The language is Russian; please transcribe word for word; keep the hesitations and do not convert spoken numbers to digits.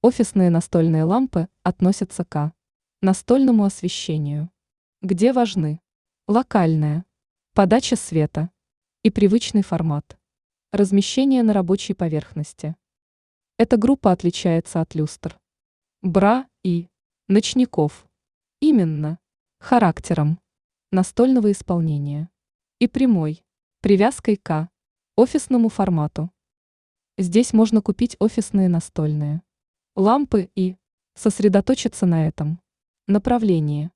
Офисные настольные лампы относятся к настольному освещению, где важны локальная подача света и привычный формат, размещение на рабочей поверхности. Эта группа отличается от люстр, бра и ночников именно характером настольного исполнения и прямой привязкой к офисному формату. Здесь можно купить офисные настольные лампы и сосредоточиться на этом направлении.